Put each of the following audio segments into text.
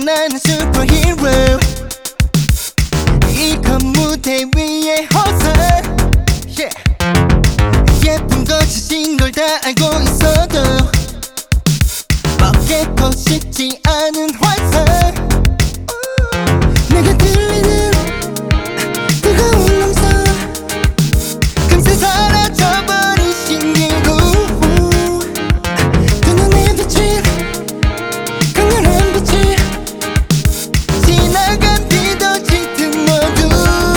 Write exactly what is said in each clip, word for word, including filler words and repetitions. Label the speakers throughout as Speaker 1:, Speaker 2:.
Speaker 1: 나는 슈퍼히어로 이건 무대 위의 호상 yeah. 예쁜 것이신 걸 다 알고 있어도 뻗겠고 싶지 않은 환상 내게 들리는 뜨거운 음성 금세 사라져버린 신기루 두 눈에 비친 강렬한 빛이 지나간 비도 짙은 모두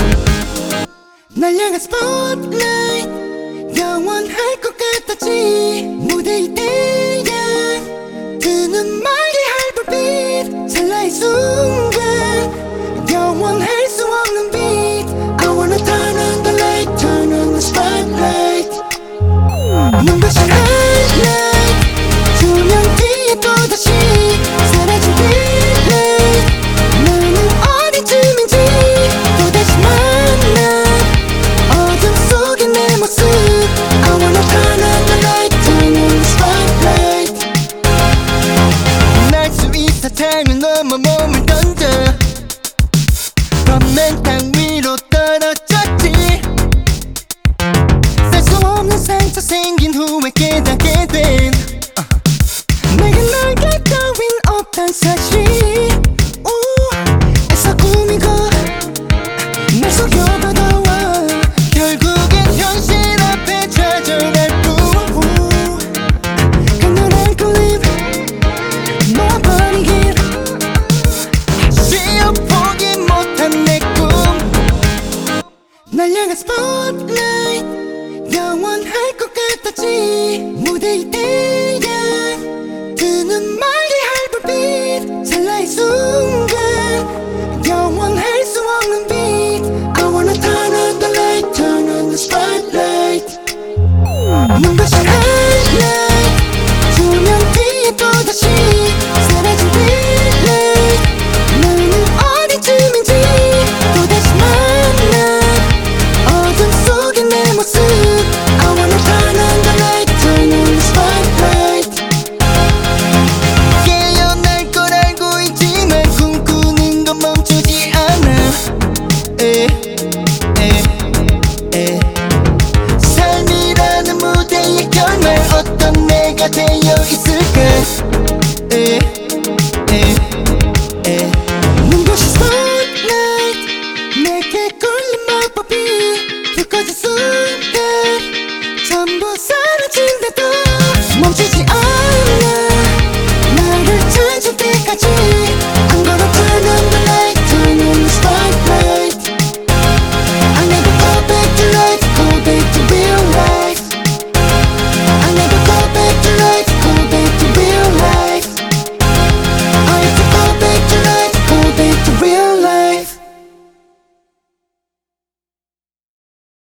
Speaker 1: 날 향한 스포트라이트 영원할 것 같았지 무대의 태양 드는 말이 불빛 찰나의 순간 영원할 수 없는 빛 I wanna turn on the light turn on the spotlight 눈부신 highlight 조명 뒤에 또다시 사라진 빛light 나는 어디쯤인지 또다시 만나 어둠 속의 내 모습 I wanna turn on the light turn on the spotlight 날 수 있어 땅을 넘어 몸을 던져 걷는 땅 위로 떨어졌지 살 수 없는 상처 생긴 후에 깨닫게 된 uh. 내게 날개 따윈 없단 사실 애써 꾸미고 날 속여봐도 결국엔 현실 앞에 좌절할 뿐 강렬한 클립 놓아버리길 쉬어 포기 못한 내 꿈 날 향한 스포트라이트 영원할 것 같았지 무대의 태양 드는 말이 불빛 찰나의 순간 영원할 수 없는 빛 I wanna turn on the light turn on the spotlight 눈부신 highlight 조명 뒤에 또다시 사라진 빛light 나는 어디쯤인지 또다시 만나 어둠 속의 내 모습 I wanna turn on the light turn on the spotlight 깨어날 걸 알고 있지만 꿈꾸는 건 멈추지 않아 에, 에, 에. 삶이라는 무대의 결말 어떤 내가 되어 있을까